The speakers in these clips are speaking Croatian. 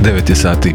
9 je sati.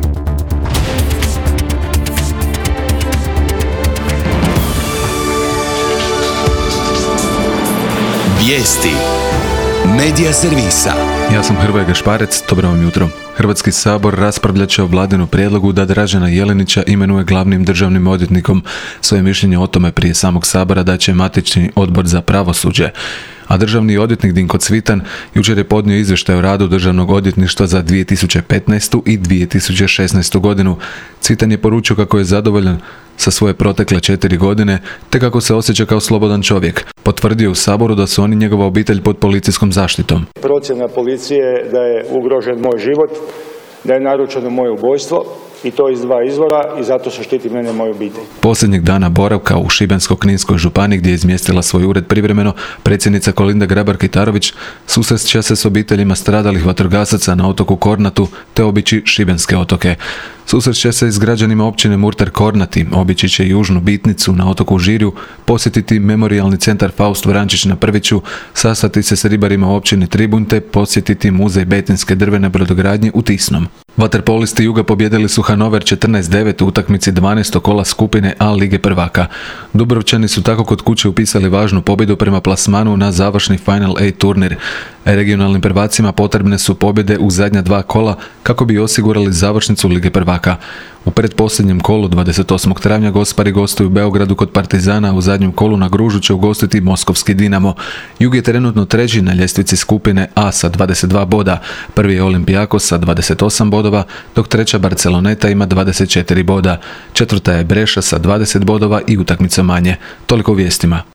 Vijesti Medija servisa. Ja sam Hrvoje Gašparec, dobro vam jutro. Hrvatski sabor raspravljat će o Vladinu prijedlogu da Dražena Jelenića imenuje glavnim državnim odvjetnikom. Svoje mišljenje o tome prije samog sabora daće matični odbor za pravosuđe. A državni odvjetnik Dinko Cvitan jučer je podnio izvještaj o radu Državnog odvjetništva za 2015. i 2016. godinu. Cvitan je poručio kako je zadovoljan sa svoje protekle 4 godine, te kako se osjeća kao slobodan čovjek. Potvrdio u Saboru da su oni njegova obitelj pod policijskom zaštitom. Procjena policije je da je ugrožen moj život, da je naručeno moje ubojstvo i to iz 2 izvora i zato se štiti mene i moju obitelj. Posljednjeg dana boravka u Šibensko-kninskoj županiji gdje je izmjestila svoj ured privremeno, predsjednica Kolinda Grabar-Kitarović susreće se s obiteljima stradalih vatrogasaca na otoku Kornatu te obići šibenske otoke. Susreće se i s građanima općine Murter Kornati, obići će Južnu Bitnicu na otoku Žirju, posjetiti Memorijalni centar Faust Vrančić na Prviću, sastati se s ribarima u općini Tribunj te posjetiti muzej Betinske drvene brodogradnje u Tisnom. Vaterpolisti Juga pobijedili su Hanover 14-9 u utakmici 12. kola skupine A Lige prvaka. Dubrovčani su tako kod kuće upisali važnu pobjedu prema plasmanu na završni Final A turnir. Regionalnim prvacima potrebne su pobjede u zadnja 2 kola kako bi osigurali završnicu Lige prvaka. U pretposljednjem kolu 28. travnja Gospari gostuju u Beogradu kod Partizana, a u zadnjem kolu na Gružu će ugostiti Moskovski Dinamo. Jug je trenutno treći na ljestvici skupine A sa 22 boda. Prvi je Olympiakos sa 28 bodova, dok treća Barceloneta ima 24 boda. Četvrta je Breša sa 20 bodova i utakmica manje. Toliko u vijestima.